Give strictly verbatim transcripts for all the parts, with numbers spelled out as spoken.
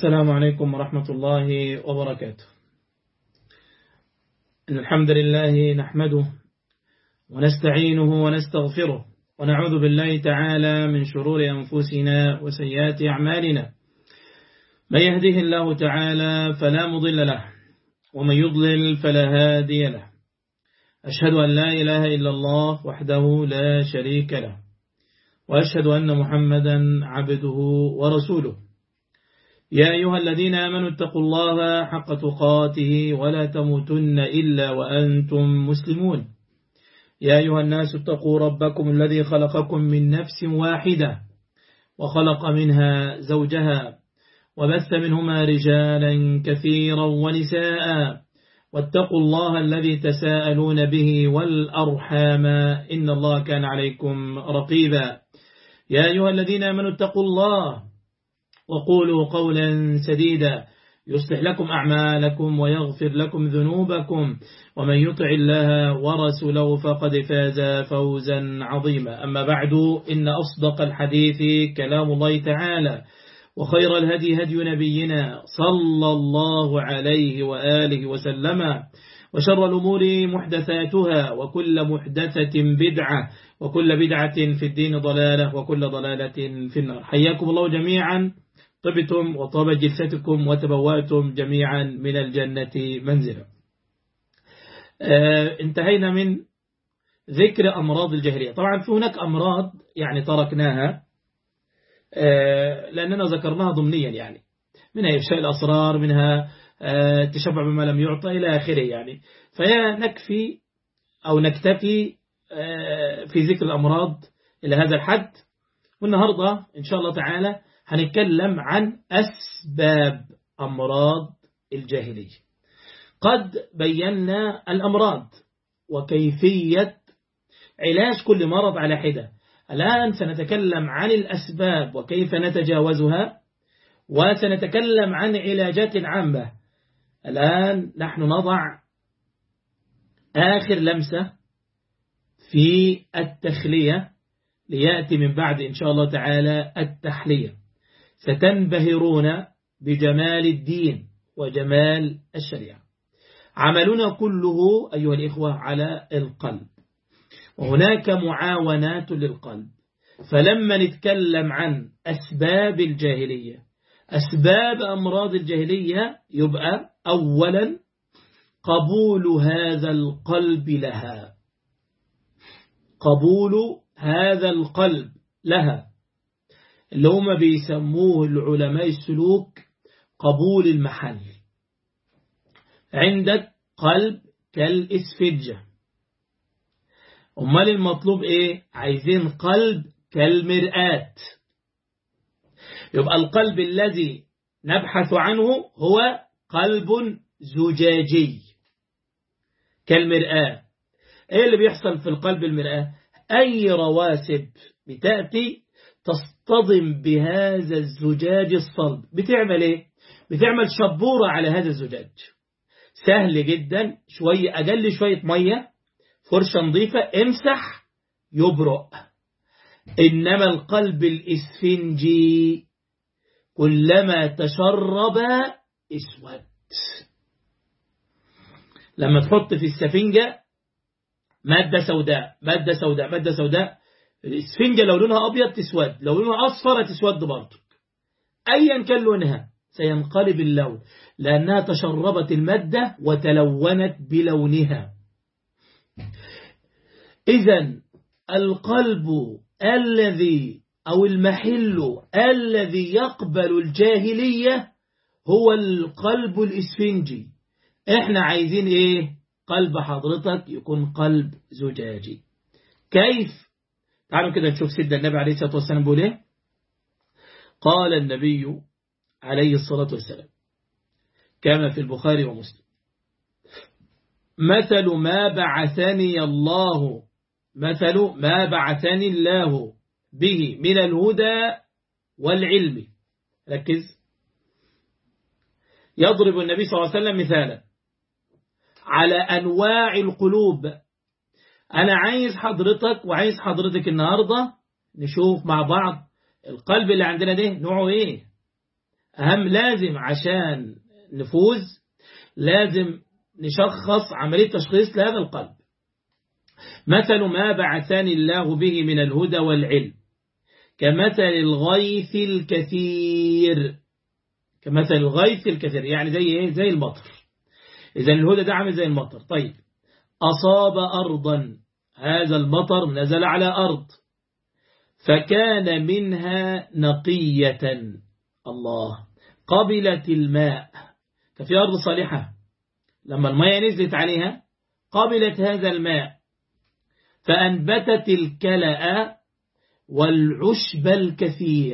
السلام عليكم ورحمة الله وبركاته. إن الحمد لله نحمده ونستعينه ونستغفره ونعوذ بالله تعالى من شرور أنفسنا وسيئات أعمالنا. من يهده الله تعالى فلا مضل له ومن يضلل فلا هادي له. أشهد أن لا إله إلا الله وحده لا شريك له، وأشهد أن محمدا عبده ورسوله. يا أيها الذين آمنوا اتقوا الله حق تقاته ولا تموتن إلا وأنتم مسلمون. يا أيها الناس اتقوا ربكم الذي خلقكم من نفس واحدة وخلق منها زوجها وبث منهما رجالا كثيرا ونساء، واتقوا الله الذي تساءلون به والأرحام إن الله كان عليكم رقيبا. يا أيها الذين آمنوا اتقوا الله وقولوا قولا سديدا يصلح لكم أعمالكم ويغفر لكم ذنوبكم، ومن يطع الله ورسوله فقد فاز فوزا عظيما. أما بعد، إن أصدق الحديث كلام الله تعالى، وخير الهدي هدي نبينا صلى الله عليه وآله وسلم، وشر الأمور محدثاتها، وكل محدثة بدعة، وكل بدعة في الدين ضلالة، وكل ضلالة في النار. حياكم الله جميعا، طبتم وطاب جلستكم وتبوأتم جميعا من الجنة منزلا. آه انتهينا من ذكر أمراض الجاهلية. طبعا في هناك أمراض يعني تركناها آه لأننا ذكرناها ضمنيا، يعني منها إفشاء الأسرار، منها آه تشبع بما لم يعطى إلى آخره، يعني فيا نكفي أو نكتفي آه في ذكر الأمراض إلى هذا الحد. والنهاردة إن شاء الله تعالى هنتكلم عن أسباب أمراض الجاهلية. قد بينا الأمراض وكيفية علاج كل مرض على حدة. الآن سنتكلم عن الأسباب وكيف نتجاوزها، وسنتكلم عن علاجات عامة. الآن نحن نضع آخر لمسة في التخلية، ليأتي من بعد إن شاء الله تعالى التحلية. ستنبهرون بجمال الدين وجمال الشريعة. عملنا كله أيها الإخوة على القلب، وهناك معاونات للقلب. فلما نتكلم عن أسباب الجاهلية، أسباب أمراض الجاهلية، يبقى أولا قبول هذا القلب لها، قبول هذا القلب لها، اللي هم بيسموه العلماء السلوك قبول المحل. عندك قلب كالإسفنجة، أمال المطلوب إيه؟ عايزين قلب كالمرآة. يبقى القلب الذي نبحث عنه هو قلب زجاجي كالمرآة. إيه اللي بيحصل في القلب المرآة؟ أي رواسب بتأتي تصطدم بهذا الزجاج الصلب، بتعمل ايه؟ بتعمل شبورة على هذا الزجاج. سهل جدا، شوية أقل شوية مية، فرشة نظيفة، امسح يبرق. إنما القلب الإسفنجي كلما تشرب اسود. لما تحط في السفنجة مادة سوداء مادة سوداء مادة سوداء، الإسفنجة لو لونها أبيض تسود، لو لونها أصفر تسود برضه. أيا كان لونها سينقلب اللون، لأنها تشربت المادة وتلونت بلونها. إذن القلب الذي أو المحل الذي يقبل الجاهلية هو القلب الإسفنجي. إحنا عايزين إيه؟ قلب حضرتك يكون قلب زجاجي. كيف؟ تعالوا كده نشوف سيدنا النبي عليه الصلاة والسلام بيقول ايه. قال النبي عليه الصلاة والسلام كما في البخاري ومسلم: مثل ما بعثني الله مثل ما بعثني الله به من الهدى والعلم. ركز. يضرب النبي صلى الله عليه وسلم مثالا على أنواع القلوب. أنا عايز حضرتك وعايز حضرتك النهاردة نشوف مع بعض القلب اللي عندنا ده نوعه إيه. أهم لازم عشان نفوز لازم نشخص عملية تشخيص لهذا القلب. مثل ما بعثني الله به من الهدى والعلم كمثل الغيث الكثير، كمثل الغيث الكثير يعني زي ايه؟ زي المطر. إذا الهدى ده عامل زي المطر. طيب أصاب أرضا، هذا المطر نزل على أرض فكان منها نقية، الله، قبلت الماء، ففي أرض صالحة لما الماء نزلت عليها قبلت هذا الماء فأنبتت الكلأ والعشب الكثير،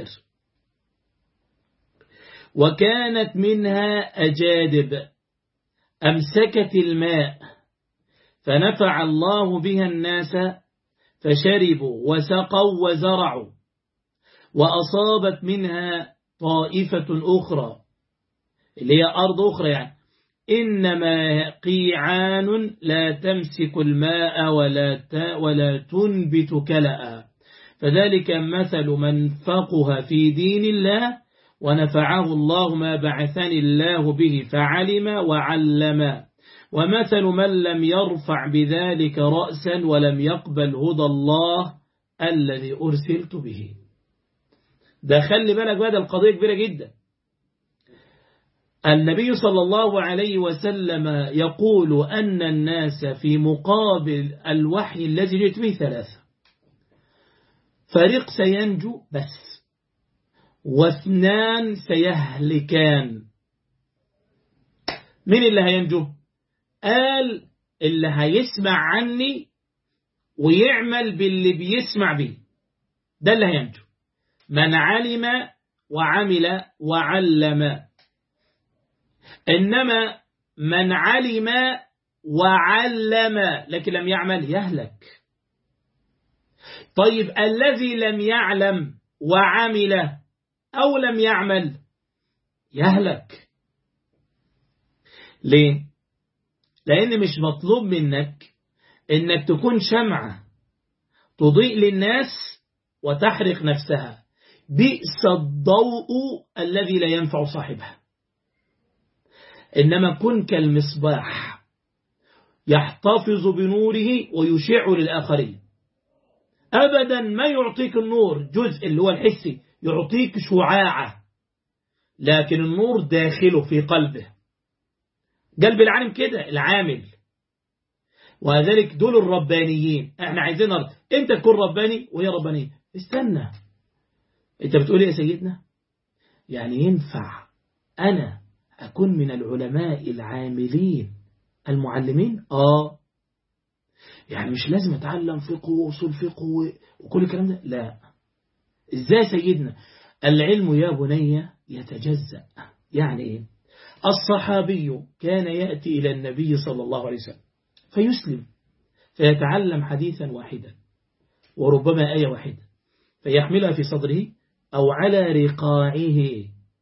وكانت منها أجادب أمسكت الماء فنفع الله بها الناس فشربوا وسقوا وزرعوا. وأصابت منها طائفة أخرى اللي هي أرض أخرى، يعني إنما قيعان لا تمسك الماء ولا ولا تنبت كلأ، فذلك مثل من فقه في دين الله ونفعه الله ما بعثني الله به فعلم وعلم، ومثل من لم يرفع بذلك رأسا ولم يقبل هدى الله الذي أرسلت به. ده خلي بالك بقى، ده القضية كبيرة جدا. النبي صلى الله عليه وسلم يقول أن الناس في مقابل الوحي الذي جئت به ثلاثة: فريق سينجو بس، واثنان سيهلكان. من اللي هينجو؟ قال اللي هيسمع عني ويعمل باللي بيسمع به، ده اللي هينجو. من علم وعمل وعلم. إنما من علم وعلم لكن لم يعمل يهلك. طيب الذي لم يعلم وعمل أو لم يعمل يهلك. ليه؟ لأن مش مطلوب منك إنك تكون شمعة تضيء للناس وتحرق نفسها. بئس الضوء الذي لا ينفع صاحبها. إنما كن كالمصباح يحتفظ بنوره ويشع للآخرين. أبدا ما يعطيك النور جزء اللي هو الحسي، يعطيك شعاعة، لكن النور داخله في قلبه. قلب العالم كده العامل. وذلك دول الربانيين. احنا عايزين نرد. انت تكون رباني وهي ربانية. استنى، انت بتقول ايه يا سيدنا؟ يعني ينفع انا أكون من العلماء العاملين المعلمين؟ آه يعني مش لازم أتعلم فقه وأصول فقه وكل الكلام ده، لا. إزاي سيدنا؟ العلم يا بني يتجزأ. يعني إيه؟ الصحابي كان يأتي إلى النبي صلى الله عليه وسلم فيسلم فيتعلم حديثا واحدا وربما آية واحدة فيحملها في صدره أو على رقاعه،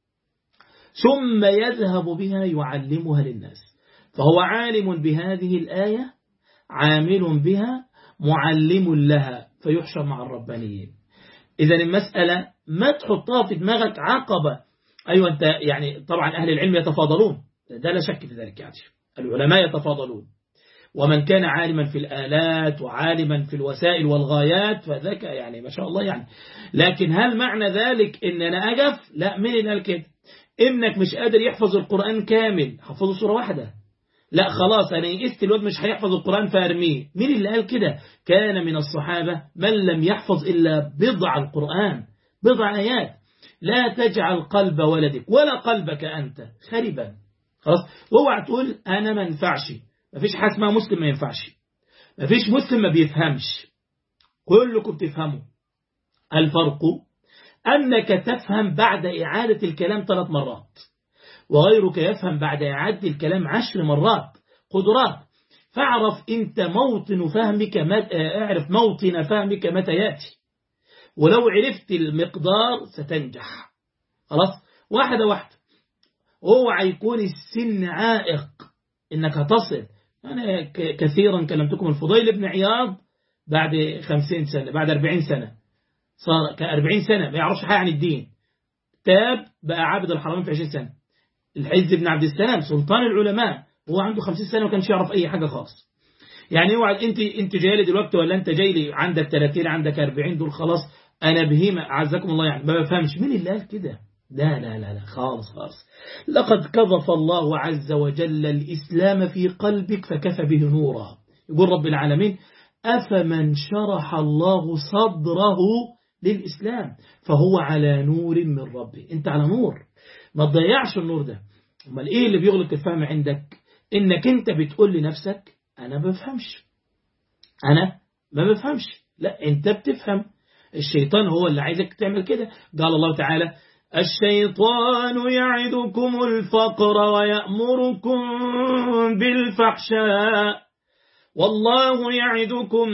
ثم يذهب بها يعلمها للناس، فهو عالم بهذه الآية عامل بها معلم لها، فيحشر مع الربانيين. إذن المسألة ما تحطها في دماغك عقبة. أيوة أنت يعني طبعا أهل العلم يتفاضلون، ده لا شك في ذلك، يعني العلماء يتفاضلون، ومن كان عالما في الآلات وعالما في الوسائل والغايات فذاك يعني ما شاء الله يعني. لكن هل معنى ذلك إن أنا أجف؟ لا. من اللي قال كده؟ ابنك مش قادر يحفظ القرآن كامل، حفظه سورة واحدة، لا خلاص أنا يئست الواد مش هيحفظ القرآن فارميه. مين اللي قال كده؟ كان من الصحابة من لم يحفظ إلا بضع القرآن، بضع آيات. لا تجعل قلب ولدك ولا قلبك أنت خربا. خلاص، واوعى تقول أنا ما ينفعش. ما فيش حاجة اسمها مسلم ما ينفعش، ما فيش مسلم ما بيفهمش، كلكم بتفهموا. الفرق أنك تفهم بعد إعادة الكلام ثلاث مرات، وغيرك يفهم بعد إعادة الكلام عشر مرات. قدرات. فاعرف أنت موطن فهمك متى، اعرف موطن فهمك متى يأتي، ولو عرفت المقدار ستنجح. خلاص، واحدة واحدة. اوعى يكون السن عائق إنك هتصل. أنا كثيرا كلمتكم الفضيل بن عياض بعد خمسين سنة، بعد أربعين سنة، صار كأربعين سنة ما يعرفش حاجة عن الدين. تاب بقى عابد الحرمين في عشرين سنة. العز بن عبد السلام سلطان العلماء وهو عنده خمسين سنة وما كانش يعرف أي حاجة خالص. يعني اوعى انت انت جاي لي دلوقتي ولا انت جاي لي عندك ثلاثين عندك أربعين دول خلاص انا بهيمه اعزكم الله، يعني ما بفهمش مين اللي قال كده. لا لا لا لا خالص خالص. لقد قذف الله عز وجل الإسلام في قلبك فكفى به نورا. يقول رب العالمين أفمن شرح الله صدره للإسلام فهو على نور من ربه. انت على نور، ما تضيعش النور ده. امال ايه اللي بيغلق الفهم عندك؟ انك انت بتقول لنفسك انا ما بفهمش، انا ما بفهمش. لا انت بتفهم، الشيطان هو اللي عايزك تعمل كده. قال الله تعالى الشيطان يعدكم الفقر ويأمركم بالفحشاء والله يعدكم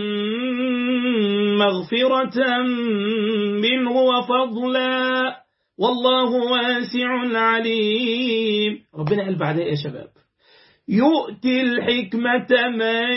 مغفرة منه وفضلا والله واسع عليم. ربنا قال بعدها يا شباب يؤتي الحكمة من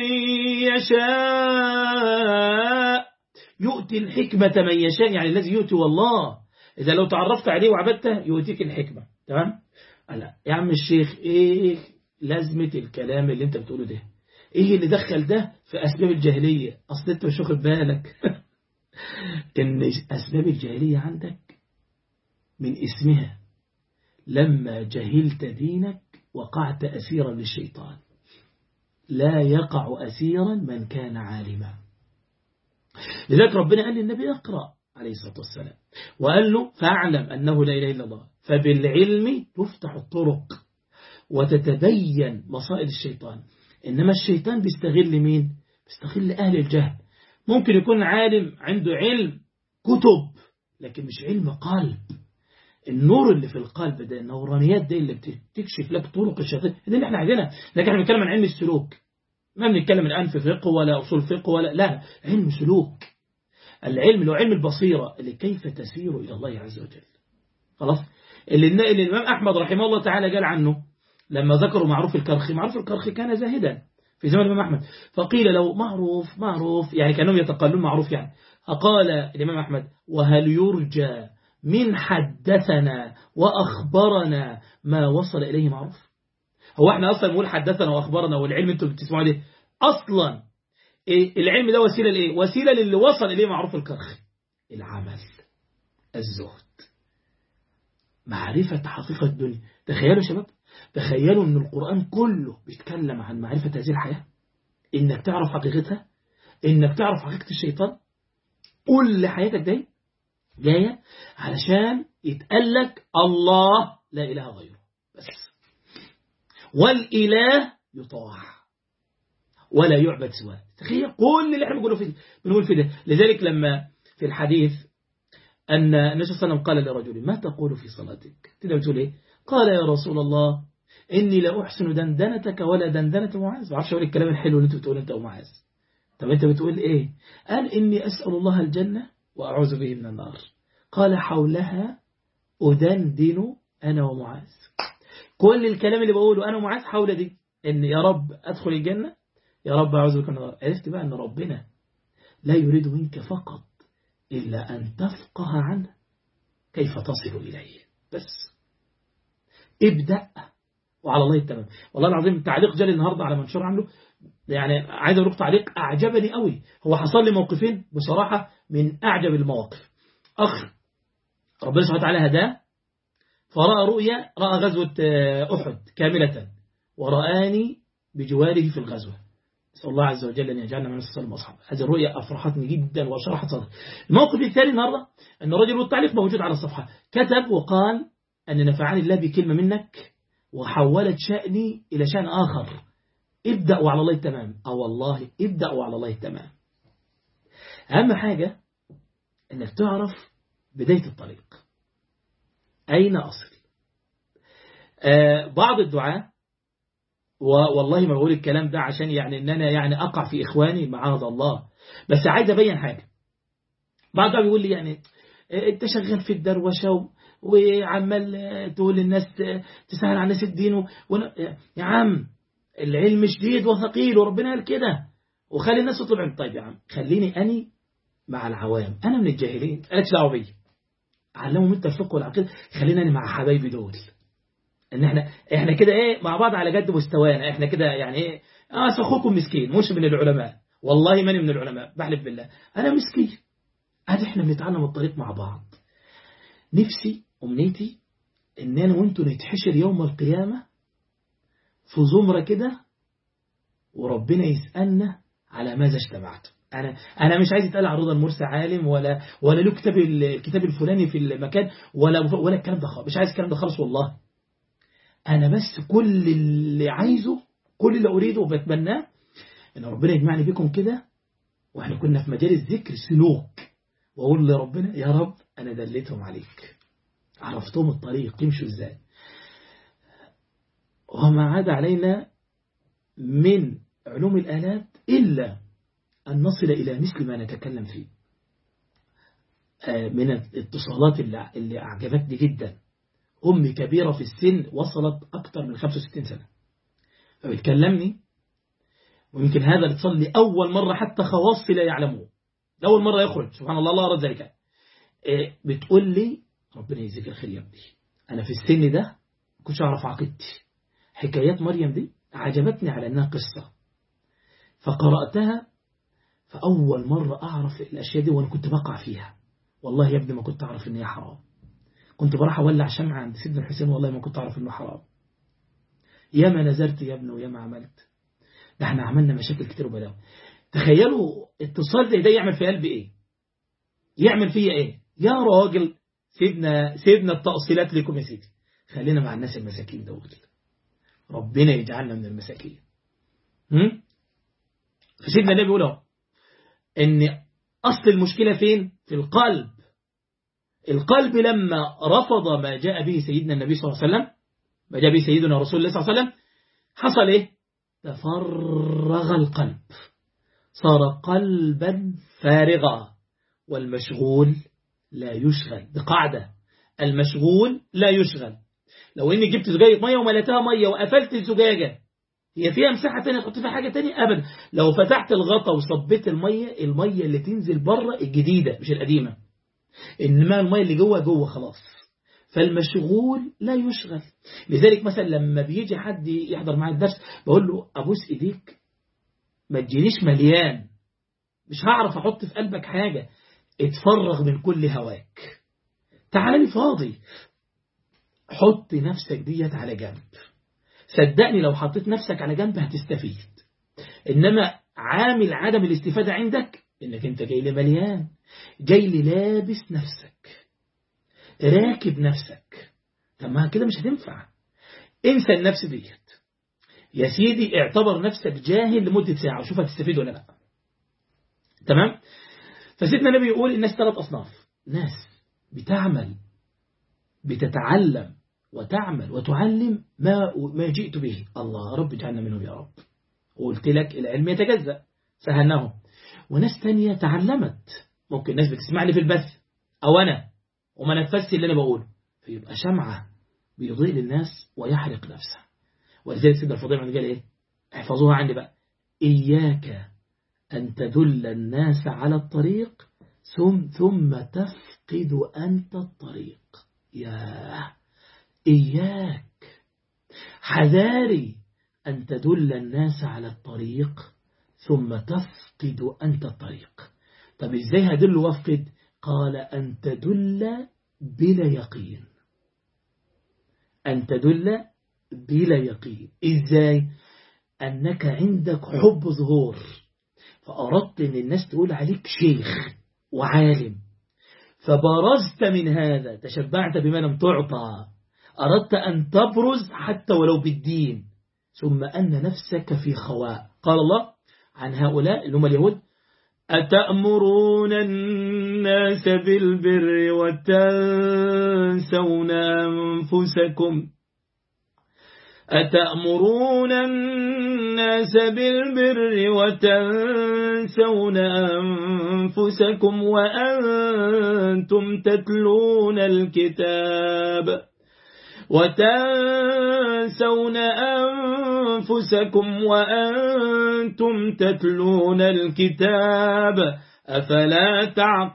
يشاء. يؤتي الحكمة من يشاء يعني الذي يؤتي والله، إذا لو تعرفت عليه وعبدته يؤتيك الحكمة. تمام؟ لا يا عم الشيخ إيه لازمة الكلام اللي انت بتقوله ده؟ إيه اللي دخل ده في أسباب الجاهلية؟ أصل انت مش واخد بالك إن أسباب الجاهلية عندك من اسمها لما جهلت دينك وقعت أسيرا للشيطان. لا يقع أسيرا من كان عالما. لذلك ربنا قال للنبي اقرأ عليه الصلاة والسلام وقال له فاعلم أنه لا إله إلا الله فبالعلم تفتح الطرق وتتبين مصائد الشيطان. إنما الشيطان بيستغل مين؟ بيستغل أهل الجهل. ممكن يكون عالم عنده علم كتب لكن مش علم قلب. النور اللي في القلب ده النورانيات دي اللي بتكشف لك طرق الشيطان ده اللي احنا عايزينها. لكن احنا بنتكلم عن علم السلوك، ما بنتكلم الآن في فقه ولا أصول فقه ولا لا، علم سلوك. العلم اللي هو علم البصيرة اللي كيف تسير إلى الله عز وجل. خلاص اللي, اللي الإمام أحمد رحمه الله تعالى قال عنه لما ذكروا معروف الكرخي. معروف الكرخي كان زاهدا في زمن الإمام أحمد، فقيل له معروف معروف يعني كانوا يتقالون معروف يعني. فقال الإمام أحمد وهل يرجى من حدثنا وأخبرنا ما وصل إليه معروف؟ هو احنا أصلا نقول حدثنا وأخبرنا والعلم انتم بتسمعوا ده أصلا إيه العلم ده وسيلة لإيه؟ وسيلة للي وصل إليه معروف الكرخي. العمل، الزهد، معرفة حقيقة الدنيا. تخيلوا شباب، تخيلوا أن القرآن كله بيتكلم عن معرفة هذه الحياة، إنك تعرف حقيقتها، إنك تعرف حقيقة الشيطان. كل حياتك دي جاية علشان يتقلك الله لا إله غيره بس، والإله يطاع ولا يعبد سواه. تخيل كل اللي احنا بنقوله في بنقول في ده. لذلك لما في الحديث أن النبي صلى الله عليه وسلم قال لرجل ما تقول في صلاتك؟ تقدر تقول إيه؟ قال يا رسول الله إني لا أحسن دندنتك ولا دندنة معاذ. ما اعرفش أقول الكلام الحلو اللي أنت بتقول أنت ومعاذ. طب أنت بتقول إيه؟ قال إني أسأل الله الجنة وأعوذ به من النار. قال حولها أدندن أنا ومعاذ. كل الكلام اللي بقوله أنا ومعاذ حول دي، إن يا رب أدخل الجنة، يا رب أعوذ بك من النار. عرفت بقى أن ربنا لا يريد منك فقط إلا أن تفقه عنه كيف تصل إليه بس. ابدأ وعلى الله التمام. والله العظيم تعليق جالي النهاردة على منشور عامله، يعني عايز أقول تعليق أعجبني قوي. هو حصل لي موقفين بصراحة من أعجب المواقف. أخ ربنا سبحانه وتعالى هداه فرأى رؤيا، رأى غزوة أحد كاملة ورآني بجواره في الغزوة. نسأل الله عز وجل أن يجعلنا من الصالحين وأصحابه. هذه الرؤيا أفرحتني جدا وشرحت صدري. الموقف الثاني النهارده أن الرجل والتعليق موجود على الصفحة كتب وقال أن نفعني الله بكلمة منك وحولت شأني إلى شأن آخر. ابدأ وعلى الله التمام. أو والله ابدأ وعلى الله التمام. أهم حاجة أنك تعرف بداية الطريق أين أصل. آه بعض الدعاء، والله ما بقول الكلام ده عشان يعني ان انا يعني اقع في اخواني معاذ الله، بس عايز ابين حاجه. بعض الدعاء بيقول لي يعني انت شغال في الدروشه وعمال تقول للناس تسهل على الناس الدين و... يا عم العلم شديد وثقيل وربنا قال كده وخلي الناس تطلب علم. طيب يا عم خليني اني مع العوام، انا من الجاهلين، مالكش دعوه بيا. علمهم انت الفقه والعقيدة. خلينا مع حبايبي دول، ان احنا احنا كده ايه مع بعض على قد مستوانا، احنا كده يعني ايه. اه اخوكم مسكين، مش من العلماء، والله ماني من العلماء، بحلف بالله انا مسكين. ادي احنا بنتعلم الطريق مع بعض. نفسي امنيتي ان انا وانتوا نتحشر يوم القيامة في زمرة كده، وربنا يسألنا على ماذا اجتمعتم. انا انا مش عايز يتقال عن رضا المرسي عالم، ولا ولا له كتاب الكتاب الفلاني في المكان، ولا ولا الكلام ده خالص. مش عايز الكلام ده خالص والله. انا بس كل اللي عايزه، كل اللي اريده وبتمناه، ان ربنا يجمعني بكم كده واحنا كنا في مجال الذكر سلوك، واقول لربنا يا رب انا دليتهم عليك، عرفتهم الطريق يمشوا ازاي. وما عاد علينا من علوم الآلات إلا أن نصل إلى مثل ما نتكلم فيه. من الاتصالات اللي, اللي أعجبتني جدا، أمي كبيرة في السن، وصلت أكثر من خمسة وستين سنة، فبتكلمني، ويمكن هذا الاتصال لأول مرة حتى خواصي لا يعلموه، أول مرة يخرج، سبحان الله الله رد ذلك. بتقول لي ربنا يجزيك الخير يا ابني، أنا في السن ده ما كنتش أعرف عقيدتي، حكايات مريم دي عجبتني على أنها قصة، فقرأتها، فأول مرة أعرف الأشياء دي وأنا كنت بقع فيها. والله يا ابني ما كنت أعرف إن هي حرام، كنت بروح أولع شمعة عند سيدنا الحسين، والله ما كنت أعرف إنه حرام. يا ما نزلت يا ابني ويا ما عملت، ده احنا عملنا مشاكل كتير وبلاوي. تخيلوا اتصال زي ده يعمل في قلبي إيه، يعمل فيا إيه. يا راجل سيبنا سيبنا التأصيلات لكم يا سيدي، خلينا مع الناس المساكين دول، ربنا يجعلنا من المساكين. هم؟ فسيدنا النبي بيقول اهو ان اصل المشكلة فين؟ في القلب. القلب لما رفض ما جاء به سيدنا النبي صلى الله عليه وسلم، ما جاء به سيدنا رسول الله صلى الله عليه وسلم، حصل ايه؟ تفرغ القلب، صار قلبا فارغا. والمشغول لا يشغل، بقاعدة المشغول لا يشغل. لو اني جبت زجاجة مية ومليتها مية وقفلت الزجاجة، هي فيها مساحة تانية تحط فيها حاجة تانية؟ أبدا. لو فتحت الغطا وصبيت المية، المية اللي تنزل بره الجديدة مش القديمة، إنما المية اللي جوه جوه خلاص. فالمشغول لا يشغل. لذلك مثلا لما بيجي حد يحضر معي الدرس بقول له أبوس إيديك ما تجينيش مليان، مش هعرف أحط في قلبك حاجة، اتفرغ من كل هواك، تعال لي فاضي، حط نفسك ديت على جنب. صدقني لو حطيت نفسك على جنب هتستفيد. إنما عامل عدم الاستفادة عندك إنك أنت جاي لي مليان، جاي لي لابس نفسك، راكب نفسك. طب ما كده مش هتنفع. انسى النفس ديت يا سيدي، اعتبر نفسك جاهل لمدة ساعة وشوف هتستفيد ولا لا. تمام. فسيدنا النبي يقول الناس ثلاث أصناف: ناس بتعمل بتتعلم وتعمل وتعلم ما ما جئت به، الله رب اجعلنا منهم يا رب. وقلت لك العلم يتجزأ، سهلناهم. وناس تانية تعلمت، ممكن ناس بتسمع لي في البث أو أنا وما نفذش اللي أنا بقوله، فيبقى شمعة بيضيء للناس ويحرق نفسه. ولذلك سيدنا الفضيل قال إيه؟ احفظوها عندي بقى: إياك أن تدل الناس على الطريق ثم ثم تفقد أنت الطريق. يا إياك، حذاري أن تدل الناس على الطريق ثم تفقد أنت الطريق. طب إزاي هدل وافقد؟ قال أن تدل بلا يقين، أن تدل بلا يقين. إزاي؟ أنك عندك حب ظهور، فأردت أن الناس تقول عليك شيخ وعالم، فبرزت من هذا، تشبعت بما لم تعطى، أردت أن تبرز حتى ولو بالدين، ثم أن نفسك في خواء. قال الله عن هؤلاء اللي هم اليهود: أتأمرون الناس بالبر وتنسون أنفسكم أتأمرون الناس بالبر وتنسون أنفسكم وأنتم تتلون الكتاب وتنسون أنفسكم وأنتم تتلون الكتاب أفلا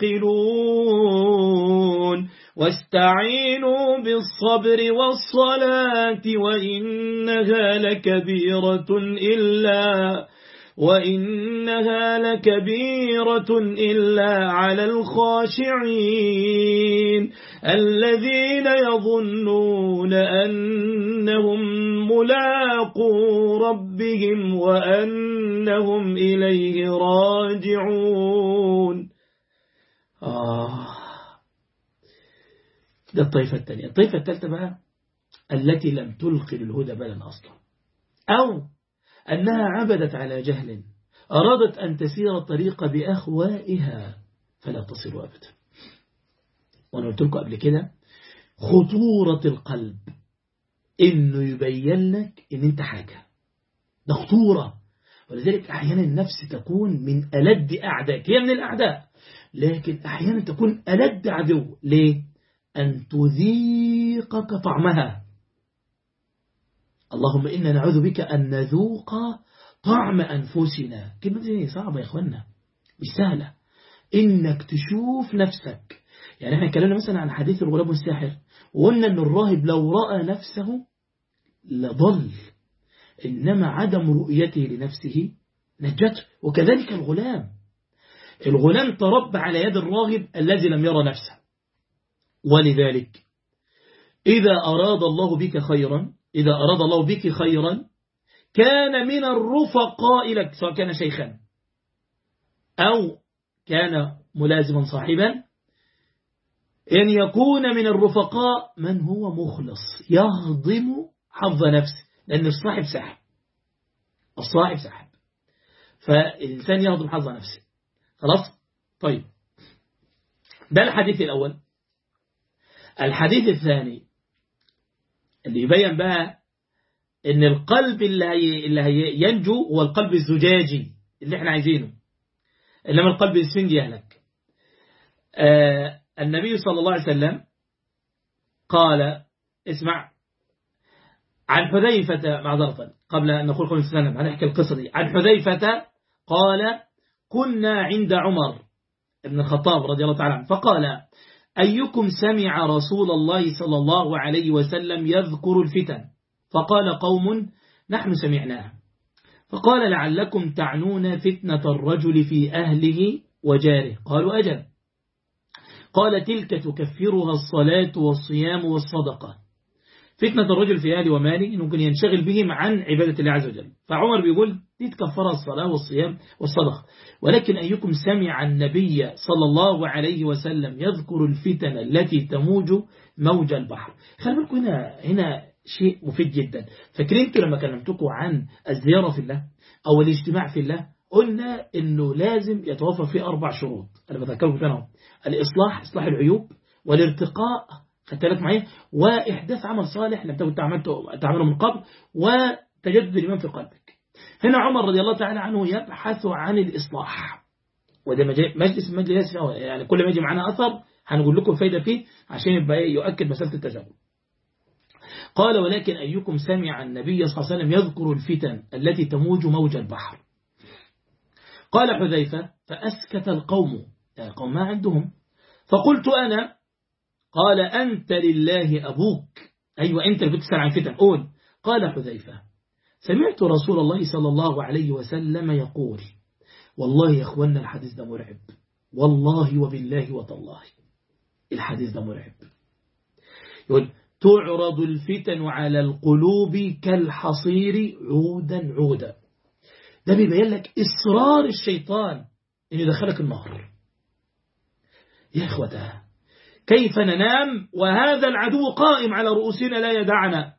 تعقلون واستعينوا بالصبر والصلاة وإنها لكبيرة إلا وإنها لكبيرة إلا على الخاشعين الذين يظنون أنهم ملاقو ربهم وأنهم إليه راجعون. آه ده الطائفة الثانية. الطائفة الثالثة بقى التي لم تلقي للهدى بالا أصلا، أو أنها عبدت على جهل، أرادت أن تسير الطريق بأهوائها فلا تصل أبدا. وأنا قلت لكم قبل كده خطورة القلب إنه يبين لك إن أنت حاجة، ده خطورة. ولذلك أحيانا النفس تكون من ألد أعدائك، هي من الأعداء، لكن أحيانا تكون ألد عدو. ليه؟ أن تذيقك طعمها. اللهم إنا نعوذ بك أن نذوق طعم أنفسنا. كلمة دي صعبة يا إخوانا، مش سهلة إنك تشوف نفسك. يعني احنا اتكلمنا مثلا عن حديث الغلام والساحر، وقلنا أن الراهب لو رأى نفسه لضل، إنما عدم رؤيته لنفسه نجته. وكذلك الغلام، الغلام تربى على يد الراهب الذي لم يرى نفسه. ولذلك إذا أراد الله بك خيرا إذا أراد الله بك خيرا كان من الرفقاء لك، سواء كان شيخا أو كان ملازما صاحبا، أن يكون من الرفقاء من هو مخلص يهضم حظ نفسه، لأن الصاحب سحب الصاحب سحب فالإنسان يهضم حظ نفسه. خلاص. طيب ده الحديث الأول. الحديث الثاني اللي يبين بقى ان القلب اللي, هي اللي هي ينجو هو القلب الزجاجي اللي احنا عايزينه، انما القلب الاسفنجي يهلك. آه النبي صلى الله عليه وسلم قال، اسمع، عن حذيفة، معذرة قبل أن نقول قول السلام هنحكي القصة دي. عن حذيفة قال كنا عند عمر بن الخطاب رضي الله تعالى عنه فقال أيكم سمع رسول الله صلى الله عليه وسلم يذكر الفتن؟ فقال قوم نحن سمعناه. فقال لعلكم تعنون فتنة الرجل في أهله وجاره. قالوا أجل. قال تلك تكفرها الصلاة والصيام والصدقة. فتنة الرجل في أهله وماله ممكن ينشغل بهم عن عبادة الله عز وجل. فعمر بيقول دي تكفرها الصلاة والصيام والصدقة. ولكن أيكم سمع النبي صلى الله عليه وسلم يذكر الفتن التي تموج موج البحر؟ خلي بالكم هنا هنا شيء مفيد جدا. فاكرين انتوا لما كلمتكم عن الزيارة في الله أو الاجتماع في الله، قلنا إنه لازم يتوفر فيه أربع شروط. أنا بذكركم فيهم: الإصلاح، إصلاح العيوب، والارتقاء، خدت بالك معايا، وإحداث عمل صالح لم تكن تعمله من قبل، وتجدد الإيمان في قلبك. هنا عمر رضي الله تعالى عنه يبحث عن الإصلاح، وده مجلس مجلس يعني كل ما يجي معنا أثر هنقول لكم فايدة فيه عشان يبقى يؤكد مسألة التجاوب. قال ولكن أيكم سمع النبي صلى الله عليه وسلم يذكر الفتن التي تموج موج البحر؟ قال حذيفة فأسكت القوم، يعني قوم ما عندهم. فقلت أنا. قال أنت لله أبوك. أيوة أنت اللي بتسأل عن فتن، قول. قال حذيفة سمعت رسول الله صلى الله عليه وسلم يقول. والله يا أخوانا الحديث ده مرعب، والله وبالله وتالله الحديث ده مرعب. يقول تعرض الفتن على القلوب كالحصير عودا عودا. ده بيبين لك إصرار الشيطان إن يدخلك النار. يا إخوتها كيف ننام وهذا العدو قائم على رؤوسنا لا يدعنا؟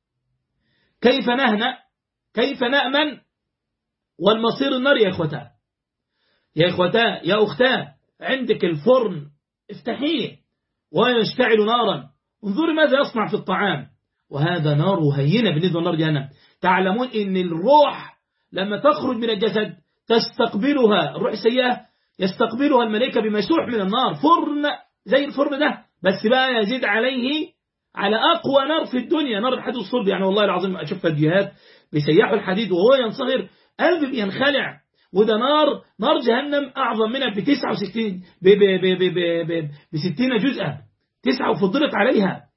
كيف نهنأ؟ كيف نأمن والمصير النار؟ يا إخوتها يا إخوتها يا أختاه، عندك الفرن افتحيه ويشتعل نارا، انظروا ماذا يصنع في الطعام، وهذا نار هينة بالنسبة لنار جهنم. تعلمون إن الروح لما تخرج من الجسد تستقبلها الروح السيئة يستقبلها الملائكة بمسوح من النار، فرن زي الفرن ده، بس بقى يزيد عليه على أقوى نار في الدنيا، نار الحديد الصلب. يعني والله العظيم أشوف فيديوهات بيسيحوا الحديد وهو ينصهر، قلبي بينخلع وده نار نار جهنم أعظم منها ب تسعة وستين بستين جزءا، تسعة وفضلت عليها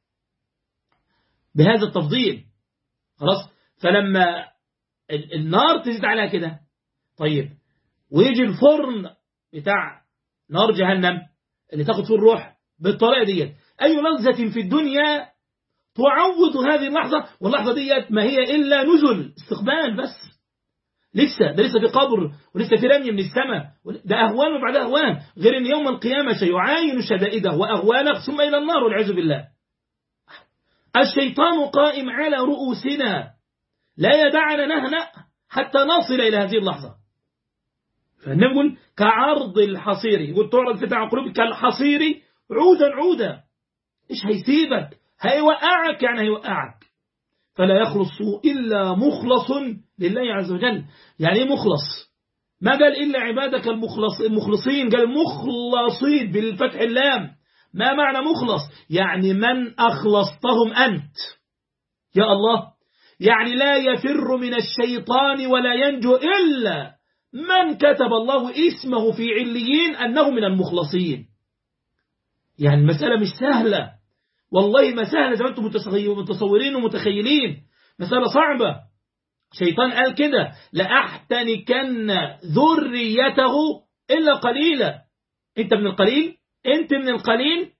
بهذا التفضيل. خلاص، فلما النار تزيد عليها كده، طيب ويجي الفرن بتاع نار جهنم اللي تاخد فيه الروح بالطريقة دي، أي لحظة في الدنيا تعوض هذه اللحظة، واللحظة ديت ما هي إلا نزل استقبال بس، لسه ده لسه في قبر ولسه في رمي من السماء، ده أهوان وبعد أهوان، غير أن يوم القيامة سيعاين شدائده وأهواله ثم إلى النار والعياذ بالله. الشيطان قائم على رؤوسنا لا يدعنا نهنأ حتى نصل إلى هذه اللحظة. فنقول كعرض الحصير، يقول تعرض فتح قلوبك كالحصير عودا عودا، إيش هيسيبك؟ هيوقعك، يعني هيوقعك. فلا يخلص إلا مخلص لله عز وجل. يعني إيه مخلص؟ ما قال إلا عبادك المخلص المخلصين، قال مخلصين بالفتح اللام. ما معنى مخلص؟ يعني من أخلصتهم أنت يا الله، يعني لا يفر من الشيطان ولا ينجو إلا من كتب الله اسمه في عليين أنه من المخلصين. يعني المسألة مش سهلة، والله ما سهلة زي ما أنتم متصورين ومتخيلين، مسألة صعبة. شيطان قال كده لأحتنكن ذريته إلا قليلا. أنت من القليل، أنت من القليل،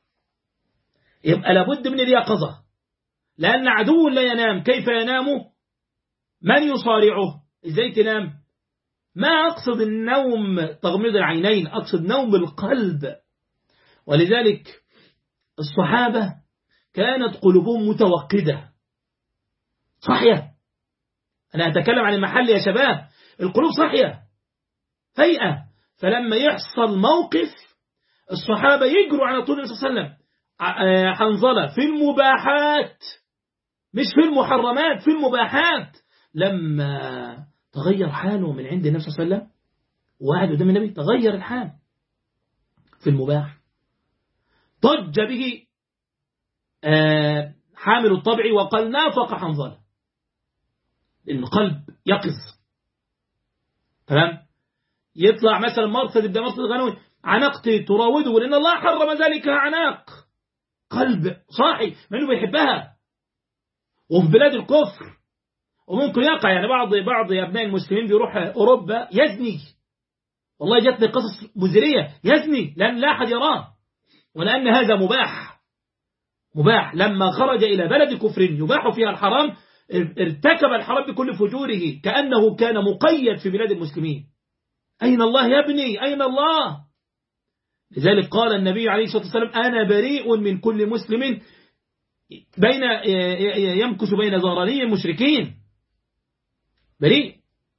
يبقى لابد من اليقظة، لأن عدو لا ينام. كيف ينام؟ من يصارعه؟ إزاي تنام؟ ما أقصد النوم تغميض العينين، أقصد نوم القلب. ولذلك الصحابة كانت قلوبهم متوقدة صحية. أنا أتكلم عن المحل يا شباب، القلوب صحية هيئة. فلما يحصل موقف الصحابة يجروا على طول النبي صلى الله عليه وسلم. حنظلة في المباحات مش في المحرمات، في المباحات. لما تغير حاله من عند النبي صلى الله عليه وسلم وقعد قدام النبي، تغير الحال في المباح. ضج به حامل الطبع وقال نافق حنظلة، القلب يقظ. تمام. يطلع مثلا مرصد ابن مرصد الغنوي، عناقتي تراوده لأن الله حرم ذلك عناق. قلب صاحي ما انه بيحبها، وفي بلاد الكفر وممكن يقع. يعني بعض بعض أبناء المسلمين بيروح أوروبا يزني، والله جاتني قصص مزرية، يزني لأن لا أحد يراه، ولأن هذا مباح مباح. لما خرج إلى بلد كفر يباح فيها الحرام، ارتكب الحرام بكل فجوره كأنه كان مقيد في بلاد المسلمين. أين الله يا ابني؟ أين الله؟ لذلك قال النبي عليه الصلاة والسلام أنا بريء من كل مسلم بين يمكث بين ظهراني المشركين، بريء.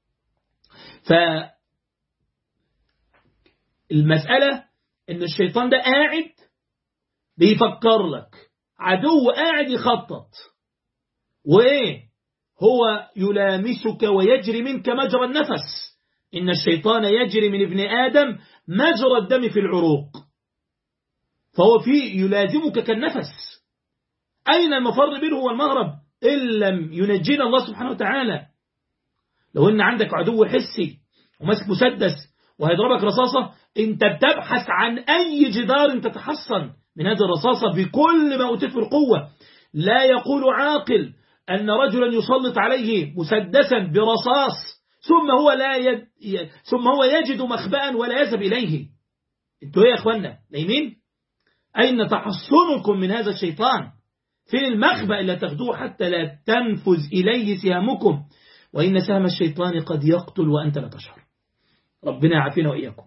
فالمسألة إن الشيطان ده قاعد بيفكر لك، عدو قاعد يخطط، وإيه هو يلامسك ويجري منك مجرى النفس. إن الشيطان يجري من ابن آدم مجرى الدم في العروق، فهو فيه يلازمك كالنفس. أين المفر منه والمهرب إن لم ينجينا الله سبحانه وتعالى؟ لو إن عندك عدو حسي وماسك مسدس وهيضربك رصاصة، أنت بتبحث عن أي جدار تتحصن من هذه الرصاصة بكل ما أوتيت في القوة. لا يقول عاقل أن رجلا يسلط عليه مسدسا برصاص ثم هو لا يد... ثم هو يجد مخبأ ولا يذهب إليه. انتوا ايه يا اخوانا نايمين؟ أين تحصنكم من هذا الشيطان؟ فين المخبأ اللي تاخدوه حتى لا تنفذ إليه سهامكم؟ وإن سهم الشيطان قد يقتل وأنت لا تشعر. ربنا يعافينا وإياكم.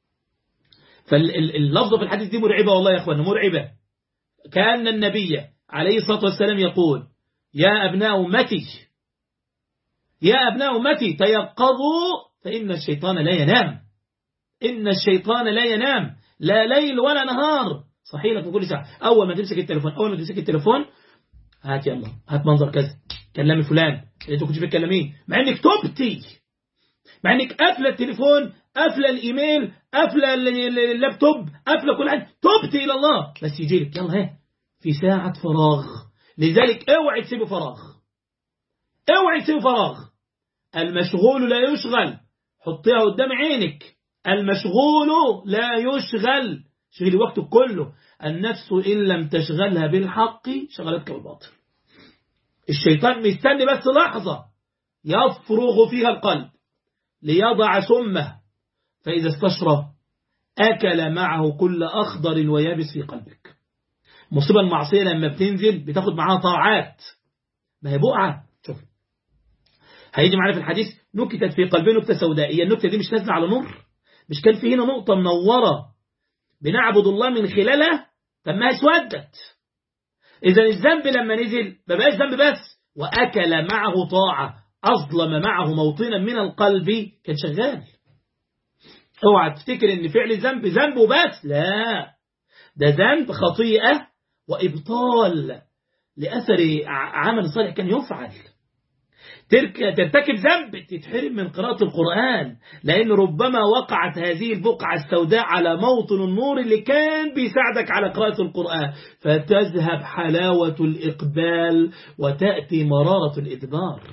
فاللفظ في الحديث دي مرعبة والله يا اخوانا، مرعبة. كأن النبي عليه الصلاة والسلام يقول يا أبناء أمتي يا أبناء أمتي تيقظوا فإن الشيطان لا ينام. إن الشيطان لا ينام، لا ليل ولا نهار، صحيح لك في كل ساعة. أول ما تمسك التليفون أول ما تمسك التليفون هات يلا هات منظر كذا، كلمي فلان اللي انت كنت بتكلميه، مع انك تبتي، مع انك قافله التليفون، قافله الايميل، قافله اللابتوب، قافله كل حاجه، تبتي الى الله، بس يجي لك يلا ها في ساعة فراغ. لذلك اوعي تسيب فراغ، اوعي تسيب فراغ. المشغول لا يشغل، حطيها قدام عينك. المشغول لا يشغل، شغل وقتك كله. النفس إن لم تشغلها بالحق شغلتك بالباطل. الشيطان مستني بس لحظة يفرغ فيها القلب ليضع سمه، فإذا استشرى أكل معه كل أخضر ويابس في قلبك. مصيبة المعصية لما بتنزل بتاخد معاها طاعات، ما هي بقعة. شوف هيجي معنا في الحديث نكتت في قلبه نكتة سوداء. هي النكتة دي مش نازلة على نور؟ مش كان في هنا نقطة منورة بنعبد الله من خلالها؟ طب ما اسودت. إذا الذنب لما نزل ما بقاش ذنب بس، وأكل معه طاعة، أظلم معه موطنا من القلب كان شغال. اوعى تفتكر ان فعل الذنب ذنبه بس، لا، ده ذنب خطيئة وإبطال لأثر عمل صالح كان يفعل. ترتكب ذنب تتحرم من قراءة القرآن، لأن ربما وقعت هذه البقعة السوداء على موطن النور اللي كان بيساعدك على قراءة القرآن، فتذهب حلاوة الإقبال وتأتي مرارة الإدبار.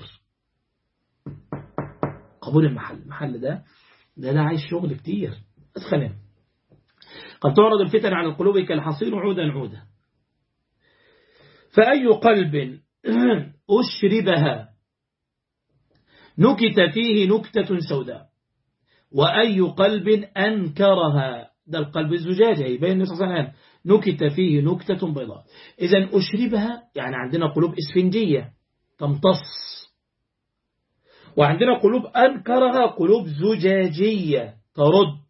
قبول المحل المحل ده ده ده عايز شغل كتير. بس خلينا قد تعرض الفتن على القلوب كالحصير عودا عودا، فأي قلب أشربها نكت فيه نكتة سوداء، وأي قلب أنكرها، ده القلب الزجاجة يبين النبي صلى الله عليه وسلم نكت فيه نكتة بيضاء. إذن أشربها يعني عندنا قلوب إسفنجية تمتص، وعندنا قلوب أنكرها قلوب زجاجية ترد.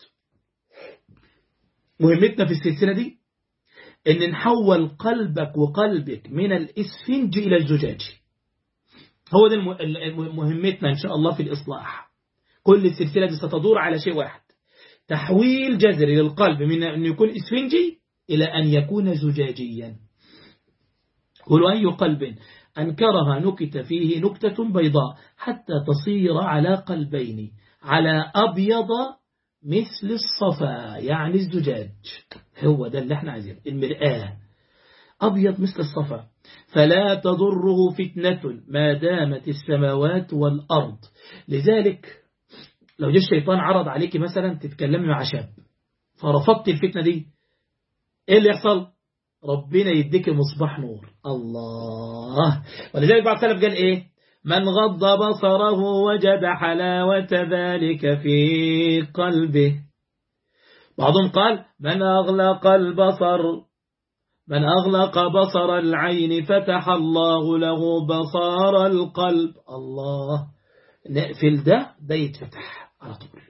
مهمتنا في السلسلة دي إن نحول قلبك وقلبك من الإسفنج إلى الزجاج. هو ده مهمتنا إن شاء الله في الإصلاح. كل السلسلة دي ستدور على شيء واحد، تحويل جذري للقلب من أن يكون إسفنجي إلى أن يكون زجاجيا. قل أي قلب أنكرها نكت فيه نكتة بيضاء حتى تصير على قلبين، على أبيض مثل الصفا يعني الزجاج. هو ده اللي احنا عايزينه، المرآة أبيض مثل الصفا. فلا تضره فتنة ما دامت السماوات والأرض. لذلك لو جاء الشيطان عرض عليك مثلا تتكلمي مع شاب فرفضت الفتنة دي، ايه اللي يحصل؟ ربنا يديك مصباح نور. الله. ولذلك بعض السلف قال ايه؟ من غض بصره وجد حلاوة ذلك في قلبه. بعضهم قال من أغلق البصر من أغلق بصر العين فتح الله له بصار القلب. الله. نقفل ده ده يتفتح على طول.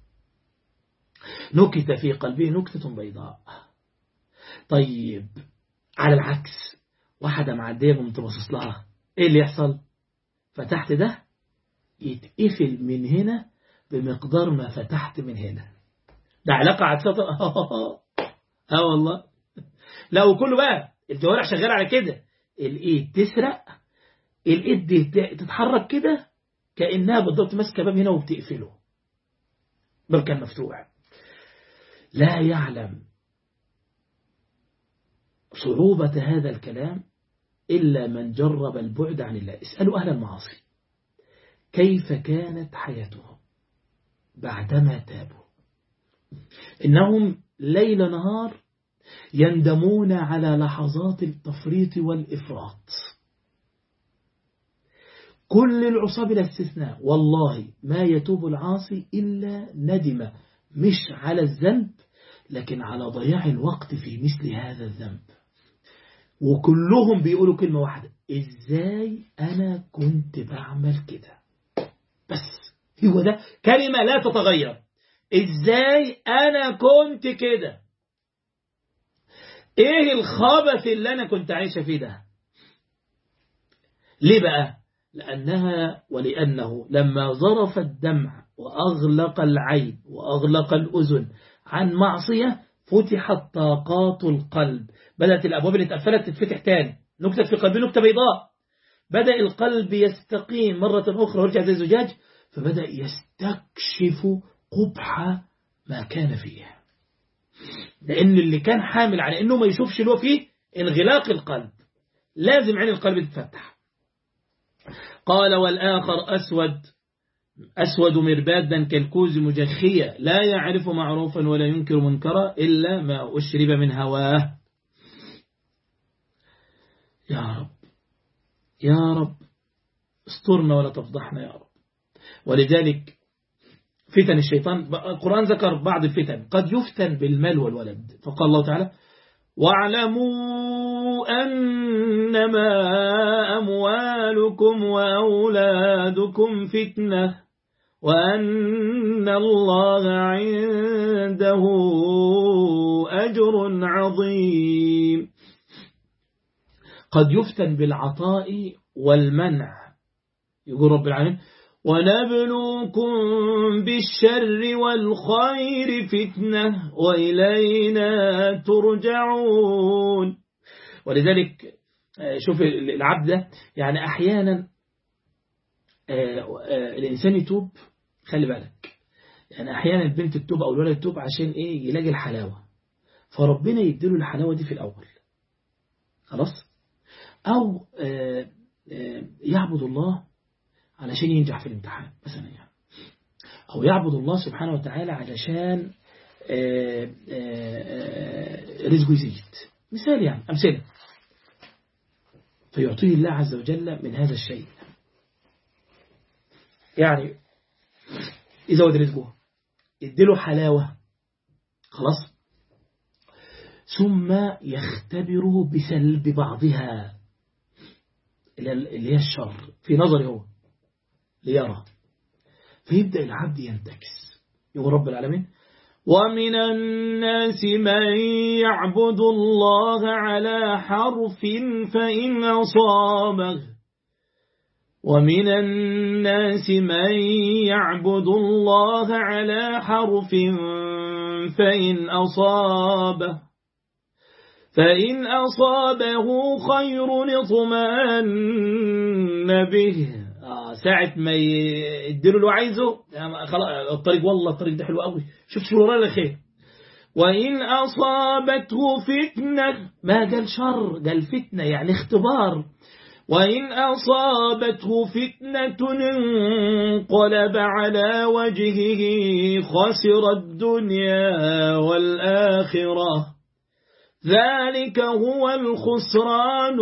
نكت في قلبه نكتة بيضاء. طيب على العكس، واحدة معدية وانت باصص لها، ايه اللي يحصل؟ فتحت ده يتقفل من هنا بمقدار ما فتحت من هنا. ده علاقة عكسية. اه والله. لا وكله بقى الجوارح شغالة على كده. الايد تسرق، الايد دي تتحرك كده كأنها بالضبط ماسكه باب هنا وبتقفله، باب كان مفتوح. لا يعلم صعوبة هذا الكلام إلا من جرب البعد عن الله. اسألوا أهل المعاصي كيف كانت حياتهم بعدما تابوا. إنهم ليل نهار يندمون على لحظات التفريط والإفراط. كل العصاب بلا استثناء والله ما يتوب العاصي إلا ندم، مش على الذنب لكن على ضياع الوقت في مثل هذا الذنب. وكلهم بيقولوا كلمة واحدة: إزاي أنا كنت بعمل كده؟ بس هو ده كلمة لا تتغير. إزاي أنا كنت كده؟ إيه الخبث اللي أنا كنت عايشة فيه ده؟ ليه بقى؟ لأنها ولأنه لما ظرف الدمع وأغلق العين وأغلق الأذن عن معصية فتحت طاقات القلب، بدأت الأبواب اللي اتقفلت تتفتح تاني. نكتة في قلبه نكتة بيضاء، بدأ القلب يستقيم مرة أخرى ويرجع زي الزجاج، فبدأ يستكشف قبح ما كان فيه. لأن اللي كان حامل على أنه ما يشوفش اللي هو فيه انغلاق القلب، لازم عين القلب تتفتح. قال والآخر أسود أسود مربادا كالكوز مجخية لا يعرف معروفا ولا ينكر منكرا إلا ما أشرب من هواه. يا رب يا رب استرنا ولا تفضحنا يا رب. ولذلك فتن الشيطان، القرآن ذكر بعض الفتن، قد يفتن بالمال والولد، فقال الله تعالى واعلموا أنما أموالكم وأولادكم فتنة وأن الله عنده أجر عظيم. قد يفتن بالعطاء والمنع، يقول رب العالمين ونبلوكم بالشر والخير فتنة وإلينا ترجعون. ولذلك شوف العبد ده، يعني أحيانا الإنسان يتوب، خلي بالك، يعني أحيانا البنت تتوب أو الولد يتوب عشان إيه؟ يلاقي الحلاوة، فربنا يديله الحلاوة دي في الأول خلاص، أو يعبد الله علشان ينجح في الامتحان مثلا، يعني أو يعبد الله سبحانه وتعالى علشان رزقه يزيد، مثال يعني أمثلة، فيعطيه الله عز وجل من هذا الشيء. يعني إذا ود رزقه يديله حلاوة خلاص، ثم يختبره بسلب بعضها اللي هي الشر في نظره هو ليرى، فيبدأ العبد ينتكس. يقول رب العالمين ومن الناس من يعبد الله على حرف فإن أصابه ومن الناس من يعبد الله على حرف فإن أصابه فإن أصابه خير اطمأن به، آه ساعة ما يديله له عايزه خلاص الطريق، والله الطريق ده حلو قوي، شوف شو ورانا الخير. وإن أصابته فتنة، ما قال شر، قال فتنة يعني اختبار. وإن أصابته فتنة انقلب على وجهه خسر الدنيا والآخرة ذلك هو الخسران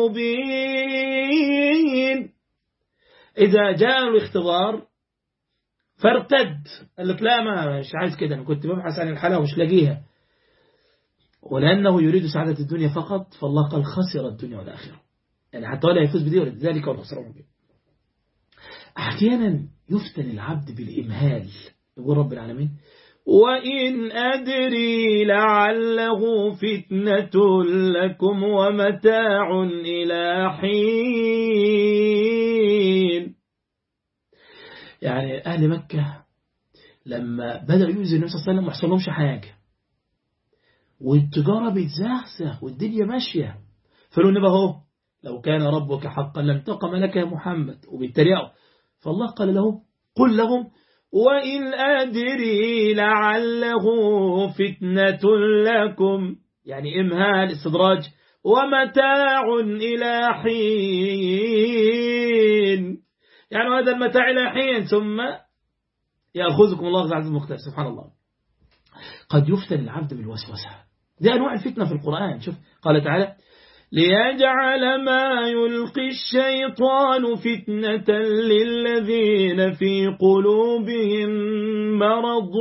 المبين. إذا جاء الاختبار فارتد، قال لك لا ما مش عايز كده، أنا كنت ببحث عن الحلاوة ومش لاقيها، ولأنه يريد سعادة الدنيا فقط، فالله قال خسر الدنيا والآخرة، يعني حتى ولا يفوز بدي، ذلك هو الخسران المبين. أحيانا يفتن العبد بالإمهال، يقول رب العالمين وإن أدري لعله فتنة لكم ومتاع إلى حين. يعني أهل مكة لما بدأوا يؤذوا النبي صلى الله عليه وسلم ما حصل لهمش حاجة، والتجارة بتزهزه والدنيا ماشية، فقالوا النبي اهو لو كان ربك حقا لم تقم لك يا محمد، وبالتريقوا، فالله قال له قل لهم وإن أدري لعله فتنة لكم، يعني إمهال استدراج، ومتاع إلى حين، يعني هذا المتاع إلى حين ثم يأخذكم الله عز وجل. سبحان الله. قد يفتن العبد بالوسوسة، دي أنواع الفتنة في القرآن. شوف قال تعالى ليجعل ما يلقي الشيطان فتنة للذين في قلوبهم مرض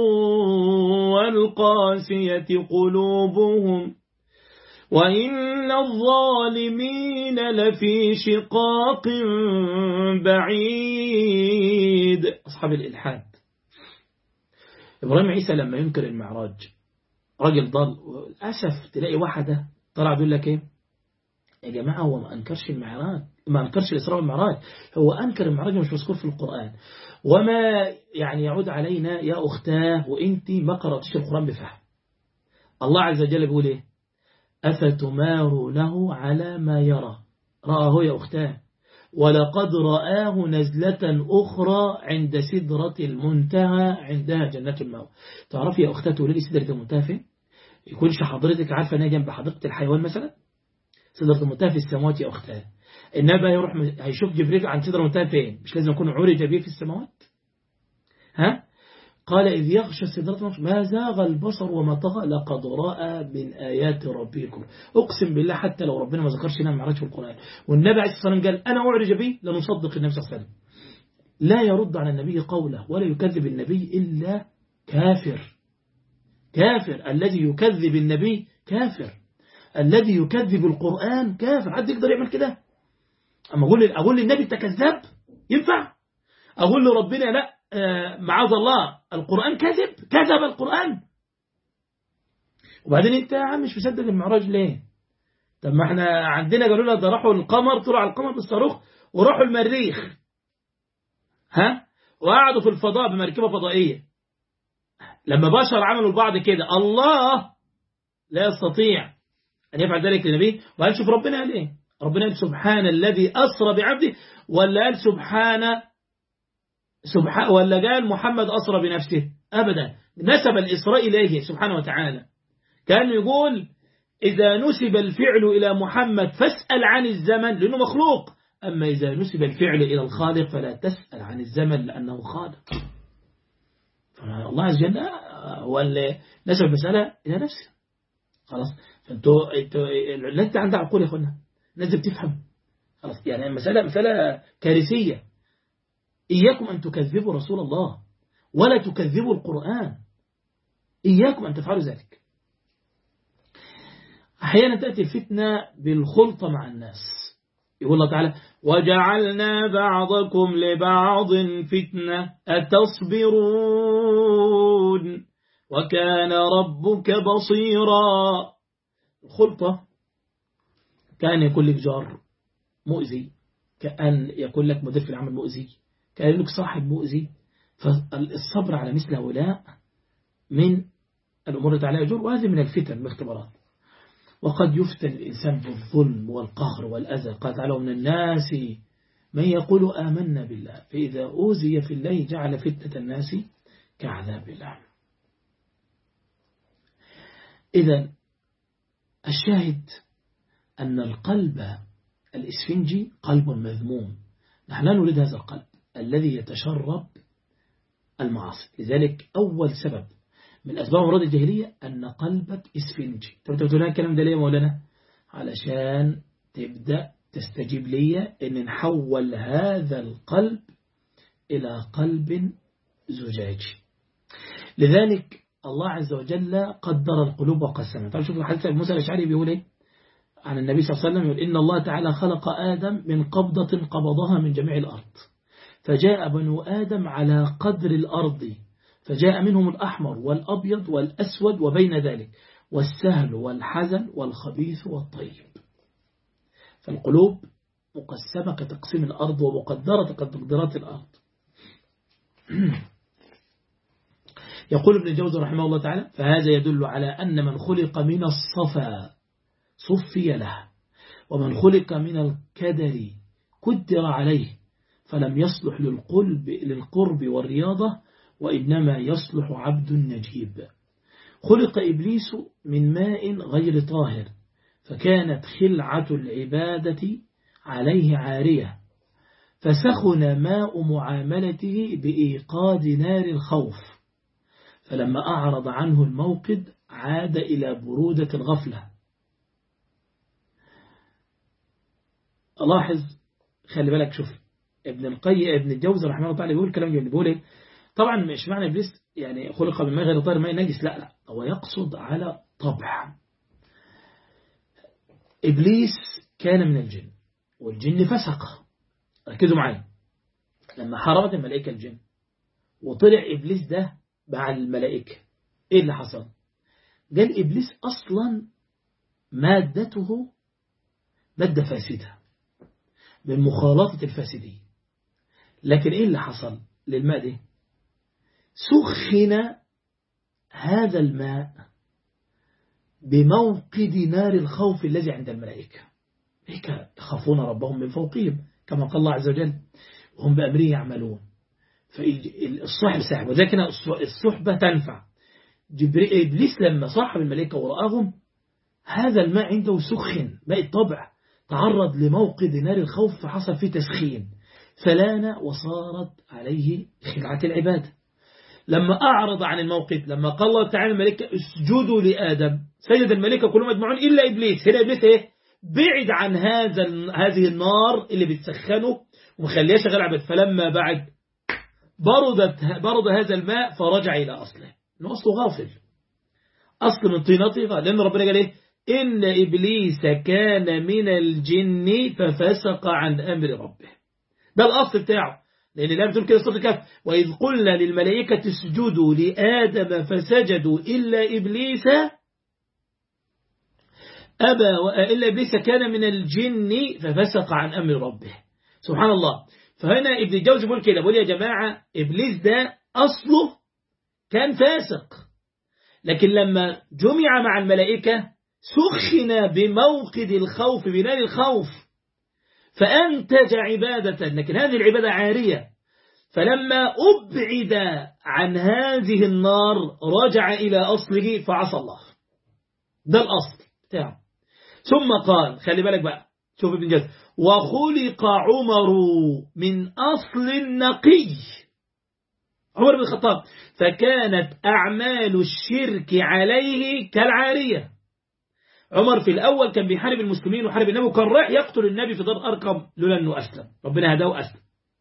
والقاسية قلوبهم وإن الظالمين لفي شقاق بعيد. أصحاب الإلحاد، إبراهيم عيسى لما ينكر المعراج راجل ضال، للأسف تلاقي واحدة طلع بيقول لك إيه يا جماعة، هو ما أنكرش المعراج، ما أنكرش الإسراء والمعراج، هو أنكر المعراج مش مذكور في القرآن. وما يعني يعود علينا يا أختاه وإنت ما قرأتش القرآن بفهم. الله عز وجل بيقول إيه أفتمارونه على ما يرى، رآه يا أختاه ولقد رآه نزلة أخرى عند سدرة المنتهى عندها جنة المأوى. تعرفي يا أختاه تقولي لي سدرة المنتهى فين؟ يكونش حضرتك عارفة أنها جنب حديقة الحيوان مثلا؟ سدرة المنتهى في السماوات يا أختاه. النبي يروح هيشوف جبريل عن سدرة المنتهى فين؟ مش لازم يكون عرج به في السماوات؟ ها قال إذ يغشى السدرة ما زاغ البصر وما طغى لقد رأى من آيات ربكم. أقسم بالله حتى لو ربنا ما ذكرش لنا معرفة في القرآن والنبي عليه الصلاة والسلام قال أنا أعرج به لنصدق النبي صلى الله عليه وسلم. لا يرد على النبي قوله ولا يكذب النبي إلا كافر. كافر الذي يكذب النبي كافر، الذي يكذب القرآن كافر. حد يقدر يعمل كده؟ أما أقول أقول للنبي أنت كذاب ينفع؟ أقول له ربنا لا آه معاذ الله القرآن كذب كذب القرآن. وبعدين أنت يا عم مش مصدق المعراج ليه؟ طب ما احنا عندنا قالوا لنا ده راحوا القمر، طلعوا على القمر بالصاروخ وراحوا المريخ، ها وقعدوا في الفضاء بمركبة فضائية. لما بشر عملوا البعض كده الله لا يستطيع أن يفعل ذلك للنبي. وقال شوف ربنا قال إيه؟ ربنا قال سبحان الذي أسرى بعبده، ولا قال سبحان سبحان ولا قال محمد أسرى بنفسه؟ أبدا، نسب الإسراء إليه سبحانه وتعالى. كان يقول إذا نسب الفعل إلى محمد فاسأل عن الزمن لأنه مخلوق، أما إذا نسب الفعل إلى الخالق فلا تسأل عن الزمن لأنه خالق. فالله عز وجل هو اللي نسب المسألة إلى نفسه. خلاص، فانتوا انتوا لا انت عندها عقول يا اخوانا، لازم تفهم. خلاص يعني المسألة مسألة كارثية. إياكم أن تكذبوا رسول الله ولا تكذبوا القرآن، إياكم أن تفعلوا ذلك. أحيانا تأتي الفتنة بالخلطة مع الناس. يقول الله تعالى وجعلنا بعضكم لبعض فتنة أتصبرون وكان ربك بصيرا. الخلطة كان يكون لك جار مؤذي، كأن يكون لك مدير في العمل مؤذي، كأن لك صاحب مؤذي. فالصبر على مثل هؤلاء من الأمور التي عليها أجور، وهذه من الفتن والاختبارات. وقد يفتن الإنسان بالظلم والقهر والأذى. قال تعالى من الناس من يقول آمنا بالله فإذا أوذي في الله جعل فتنة الناس كعذاب الله. إذن الشاهد أن القلب الإسفنجي قلب مذموم. نحن لا نريد هذا القلب الذي يتشرب المعاصي. لذلك أول سبب من أسباب أمراض الجاهلية أن قلبك إسفنجي. طب تقول لنا الكلام ده ليه يا مولانا؟ علشان تبدأ تستجيب لي أن نحول هذا القلب إلى قلب زجاجي. لذلك الله عز وجل قدر القلوب وقسمها. تعالوا شوفوا حديث موسى الأشعري بيقول إيه عن النبي صلى الله عليه وسلم، يقول إن الله تعالى خلق آدم من قبضة قبضها من جميع الأرض، فجاء بنو آدم على قدر الأرض، فجاء منهم الأحمر والأبيض والأسود وبين ذلك والسهل والحزن والخبيث والطيب. فالقلوب مقسمة كتقسيم الأرض ومقدرة كتقديرات الأرض. يقول ابن الجوزي رحمه الله تعالى فهذا يدل على أن من خلق من الصفا صفي له، ومن خلق من الكدر كدر عليه، فلم يصلح للقلب للقرب والرياضة، وإنما يصلح عبد نجيب. خلق إبليس من ماء غير طاهر، فكانت خلعة العبادة عليه عارية، فسخن ماء معاملته بإيقاد نار الخوف، فلما أعرض عنه الموقد عاد إلى برودة الغفلة. لاحظ خلي بالك، شوف ابن القيم ابن الجوزي رحمه الله تعالى بيقول كلام جميل. بيقول ايه؟ طبعا مش معنى إبليس يعني خلق من ماء غير طاهر ماء نجس، لا لا، هو يقصد على طبع. إبليس كان من الجن، والجن فسق. ركزوا معايا، لما حاربت الملائكة الجن وطلع إبليس ده مع الملائكة، إيه اللي حصل؟ قال إبليس أصلا مادته مادة فاسدة من مخالطة الفاسدين، لكن إيه اللي حصل للماء ده؟ سخن هذا الماء بموقد نار الخوف الذي عند الملائكة. هيك يخافون ربهم من فوقهم كما قال الله عز وجل وهم بأمره يعملون. فالصحب ساحب، وذلك الصحبة تنفع. إبليس لما صاحب الملائكة ورآهم هذا الماء عنده سخن، ماء الطبع تعرض لموقد نار الخوف فحصل فيه تسخين، فلان وصارت عليه خلعة العبادة. لما أعرض عن الموقف، لما قال الله تعالى الملائكة اسجدوا لآدم، سجد الملائكة كلهم مجموعون إلا إبليس. هنا إبليس إيه؟ بعد عن هذا هذه النار اللي بتسخنه ومخليه شغال عبد. فلما بعد بردت برد هذا الماء فرجع إلى أصله، إنه أصله غافل، أصل من طينته. لأن ربنا قال إيه؟ إن إبليس كان من الجن ففسق عن أمر ربه. ده الأصل بتاعه. لأن الله بتقول كده سورة الكهف: وإذ قلنا للملائكة اسجدوا لآدم فسجدوا إلا إبليس أبى وإلا إبليس كان من الجن ففسق عن أمر ربه. سبحان الله. فهنا ابن الجوزي بيقول كده، بيقول يا جماعة إبليس ده أصله كان فاسق، لكن لما جمع مع الملائكة سخن بموقد الخوف، بنار الخوف، فأنتج عبادة، لكن هذه العبادة عارية. فلما أبعد عن هذه النار رجع إلى أصله فعصى الله. ده الأصل بتاعه. ثم قال، خلي بالك بقى، شوف ابن جزء: وخلق عمر من أصل نقي. عمر بن الخطاب فكانت أعمال الشرك عليه كالعارية. عمر في الأول كان بيحارب المسلمين وحارب النبي، وكان رايح يقتل النبي في دار أرقم لولا أنه أسلم، ربنا هداه وأسلم.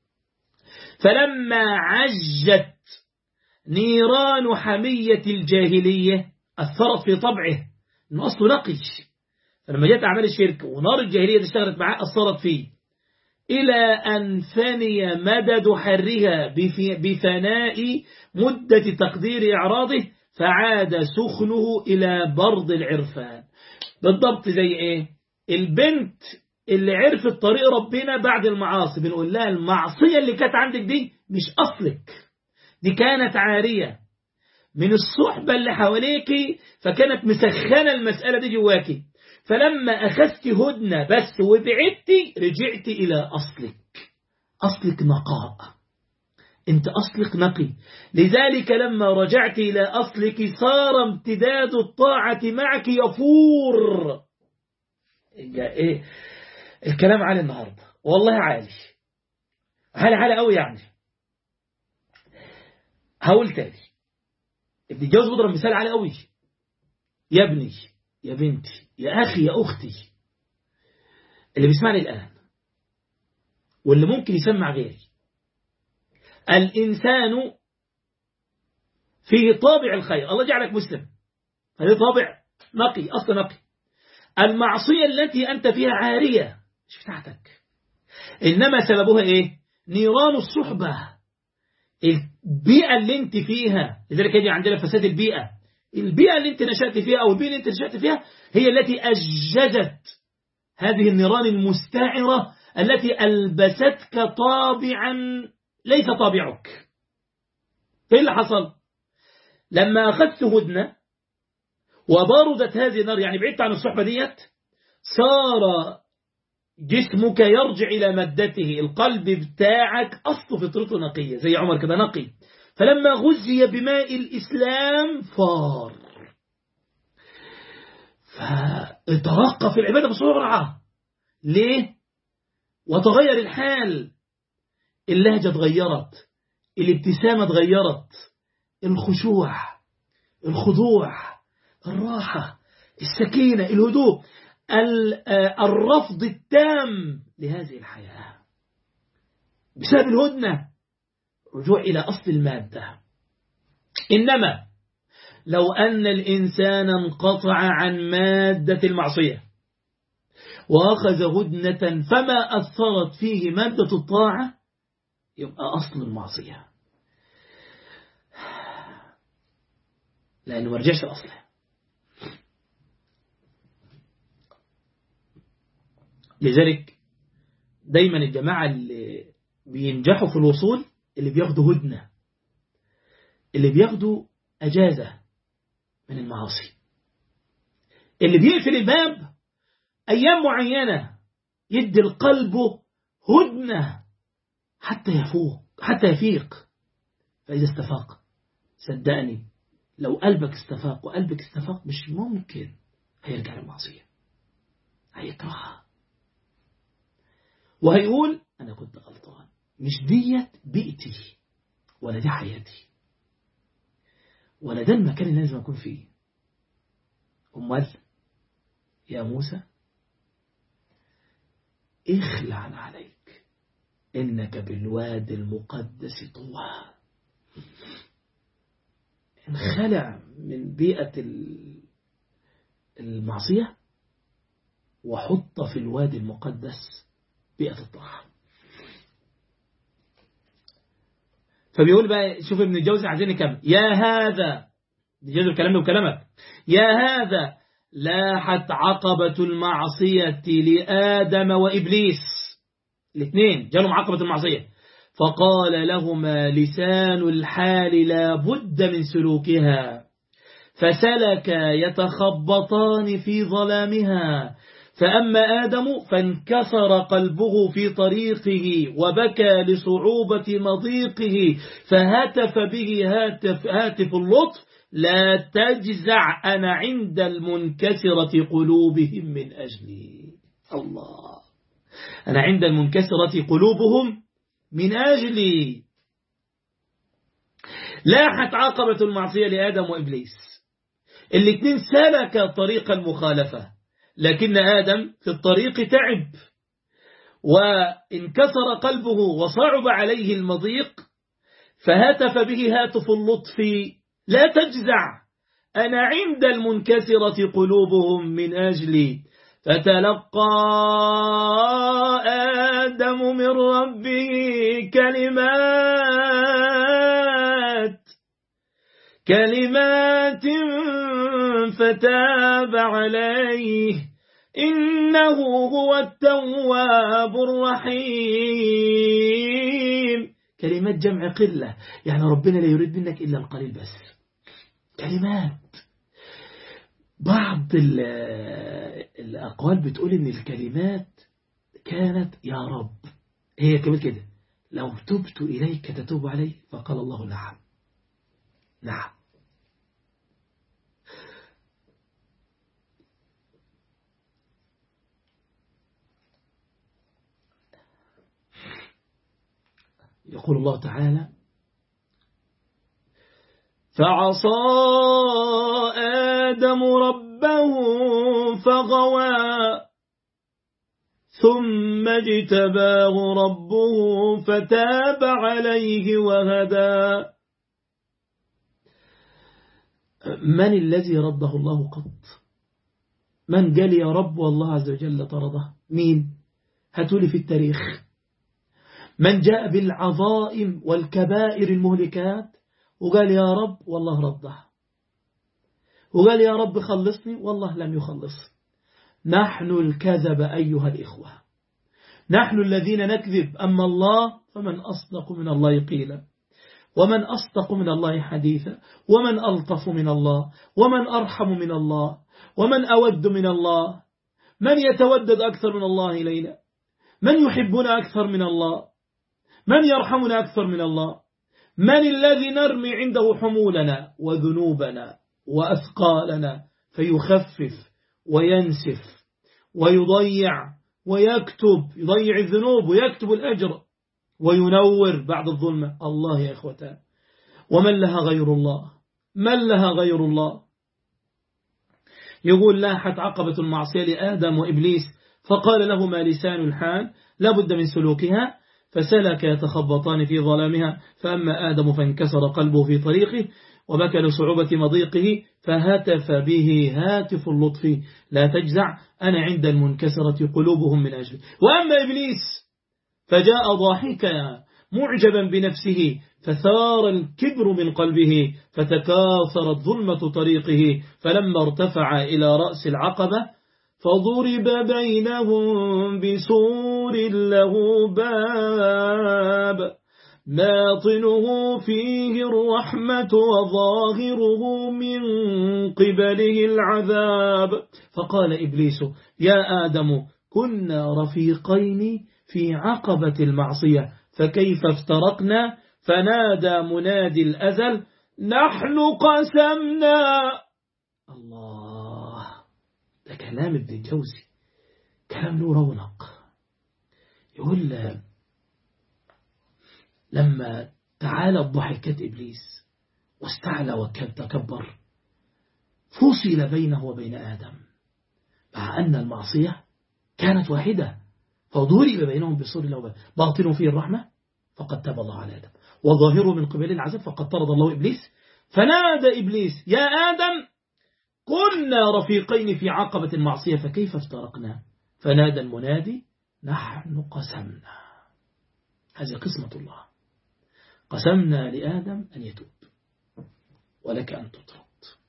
فلما عجت نيران حمية الجاهلية أثرت في طبعه، أنه أصله نقي. فلما جاءت أعمال الشرك ونار الجاهلية دي اشتغلت معاه أثرت فيه، إلى أن فني مدد حرها بفناء مدة تقدير إعراضه، فعاد سخنه إلى برد العرفان. بالضبط زي إيه؟ البنت اللي عرفت طريق ربنا بعد المعاصي، بنقول لها المعصية اللي كانت عندك دي مش أصلك، دي كانت عارية من الصحبة اللي حواليكي، فكانت مسخنة المسألة دي جواكي. فلما أخذت هدنة بس وبعدتي رجعت إلى أصلك. أصلك نقاء، أنت أصلك نقي. لذلك لما رجعت إلى أصلك صار امتداد الطاعة معك يفور. إيه الكلام عالي النهاردة، والله عالي عالي عالي قوي. يعني هقول تاني، ابن الجوز بضرب مثال عالي قوي. يا ابني، يا بنتي، يا أخي، يا أختي اللي بيسمعني الآن واللي ممكن يسمع غيري، الإنسان فيه طابع الخير. الله جعلك مسلم، هذا طابع نقي، أصل نقي. المعصية التي أنت فيها عارية مش بتاعتك، إنما سببها إيه؟ نيران الصحبة، البيئة اللي أنت فيها. لذلك يجي عندنا فساد البيئة. البيئة اللي أنت نشأت فيها أو البيئة اللي أنت نشأت فيها هي التي أججت هذه النيران المستعرة التي ألبستك طابعا ليس طابعك. إيه اللي حصل؟ لما أخذت هدنة وبردت هذه النار، يعني بعدت عن الصحبة ديت، صار جسمك يرجع إلى مادته. القلب بتاعك أصله فطرته نقية زي عمر كده نقي. فلما غزي بماء الإسلام فار، فترقى في العبادة بسرعة. ليه؟ وتغير الحال، اللهجة اتغيرت، الابتسامة اتغيرت، الخشوع، الخضوع، الراحة، السكينة، الهدوء، الرفض التام لهذه الحياة بسبب الهدنة، رجوع إلى أصل المادة. إنما لو أن الإنسان انقطع عن مادة المعصية وأخذ هدنة فما أثرت فيه مادة الطاعة، يبقى أصل المعصية، لأنه ما رجعش أصله. لذلك دايما الجماعة اللي بينجحوا في الوصول اللي بياخدوا هدنة، اللي بياخدوا أجازة من المعاصي، اللي بيقفل الباب أيام معينة يدي القلب هدنة حتى يفوق، حتى يفيق. فإذا استفاق، صدقني لو قلبك استفاق وقلبك استفاق مش ممكن هيرجع للمعصية، هيكرهها وهيقول أنا كنت غلطان، مش ديت بيئتي ولا دي حياتي. ولا ده المكان اللي لازم أكون فيه. أمال يا موسى اخلع عليك إنك بالواد المقدس طوى. انخلع من بيئة المعصية وحط في الوادي المقدس بيئة الطاعة. فبيقول بقى، شوف ابن الجوزي عايزين نكمل. يا هذا جزء الكلام وكلامك، يا هذا لاحت عقبة المعصية لآدم وإبليس، الاثنين جالهم عقبة المعصية، فقال لهما لسان الحال لا بد من سلوكها، فسلك يتخبطان في ظلامها. فأما آدم فانكسر قلبه في طريقه وبكى لصعوبة مضيقه، فهتف به هاتف, هاتف اللطف: لا تجزع أنا عند المنكسرة قلوبهم من أجلي. الله، أنا عند المنكسرة قلوبهم من أجلي. لاحت عقبة المعصية لآدم وإبليس، الاثنين سلك طريق المخالفة، لكن آدم في الطريق تعب وانكسر قلبه وصعب عليه المضيق، فهتف به هاتف اللطف: لا تجزع أنا عند المنكسرة قلوبهم من أجلي. فتلقى آدم من ربه كلمات كلمات فتاب عليه إنه هو التواب الرحيم. كلمات جمع قلة، يعني ربنا لا يريد منك إلا القليل بس. كلمات، بعض الأقوال بتقول إن الكلمات كانت يا رب، هي كمان كده: لو تبت إليك تتوب علي، فقال الله نعم نعم. يقول الله تعالى: فعصى آدم ربه فغوى ثم اجتباه ربه فتاب عليه وهدى. من الذي رده الله قط؟ من قال يا رب والله عز وجل طرده؟ مين؟ هاتولي في التاريخ من جاء بالعظائم والكبائر المهلكات وقال يا رب والله رده، وقال يا رب خلصني والله لم يخلص. نحن الكذب أيها الإخوة، نحن الذين نكذب، أما الله فمن أصدق من الله قيلا، ومن أصدق من الله حديثا، ومن ألطف من الله، ومن أرحم من الله، ومن أود من الله، من يتودد أكثر من الله إلينا، من يحبنا أكثر من الله، من يرحمنا أكثر من الله، من الذي نرمي عنده حمولنا وذنوبنا وأثقالنا فيخفف وينسف ويضيع ويكتب، يضيع الذنوب ويكتب الأجر وينور بعد الظلمة. الله يا إخوتان، ومن لها غير الله؟ من لها غير الله؟ يقول: لاحت عقبة المعصية لآدم وإبليس، فقال لهما لسان الحال لا بد من سلوكها، فسلك يتخبطان في ظلامها. فأما آدم فانكسر قلبه في طريقه وبكى لصعوبة مضيقه، فهتف به هاتف اللطف: لا تجزع أنا عند المنكسرة قلوبهم من أجل. وأما إبليس فجاء ضاحكا معجبا بنفسه، فثار الكبر من قلبه، فتكاثرت ظلمة طريقه، فلما ارتفع إلى رأس العقبة فضرب بينهم بسور له باب باطنه فيه الرحمة وظاهره من قبله العذاب. فقال إبليس: يا آدم كنا رفيقين في عقبة المعصية، فكيف افترقنا؟ فنادى منادي الأزل: نحن قسمنا. الله، ده كلام ابن الجوزي، كلام له رونق. يقول لما تعالت ضحكت إبليس واستعلى وتكبر فصل بينه وبين آدم، مع أن المعصية كانت واحدة، فضرب بينهم بسور له باطن فيه الرحمة فقد تاب الله على آدم، وظاهره من قبل العذاب فقد طرد الله إبليس. فنادى إبليس يا آدم كنا رفيقين في عقبة المعصية فكيف افترقنا؟ فنادى المنادي نحن قسمنا. هذه قسمة الله، قسمنا لآدم أن يتوب ولك أن تطرد.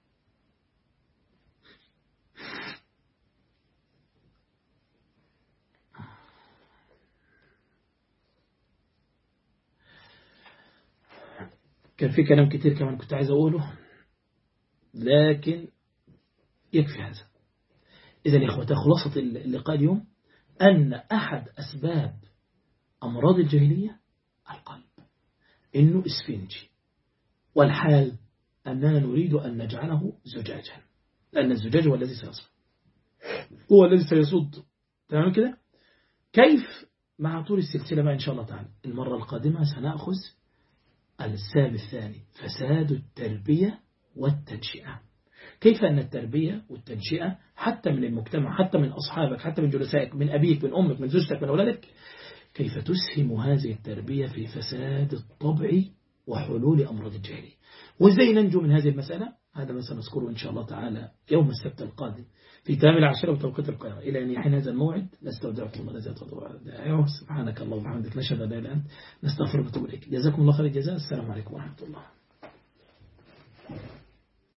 كان في كلام كتير كمان كنت عايز أقوله، لكن يكفي هذا. إذن يا إخوة، خلاصة اللقاء اليوم أن أحد أسباب أمراض الجاهلية القلب، إنه إسفنجي، والحال أننا نريد أن نجعله زجاجا، لأن الزجاج هو الذي سيصد، هو الذي سيصد. تمام كده؟ كيف؟ مع طول السلسلة بقى إن شاء الله تعالى. المرة القادمة سنأخذ السبب الثاني، فساد التربية والتنشئة. كيف أن التربية والتنشئة حتى من المجتمع، حتى من أصحابك، حتى من جلسائك، من أبيك، من أمك، من زوجتك، من أولادك، كيف تسهم هذه التربية في فساد الطبع وحلول أمراض الجاهلية، وإزاي ننجو من هذه المسألة. هذا ما سنذكره إن شاء الله تعالى يوم السبت القادم في تمام العشرة وتوقيت القيامة. إلى أن يحين هذا الموعد نستودعكم الله الذي يتوضع. سبحانك اللهم وبحمدك، نشهد أن لا إله إلا أنت، نستغفرك ونتوب إليك. جزاكم الله خير الجزاء. السلام عليكم ورحمة الله.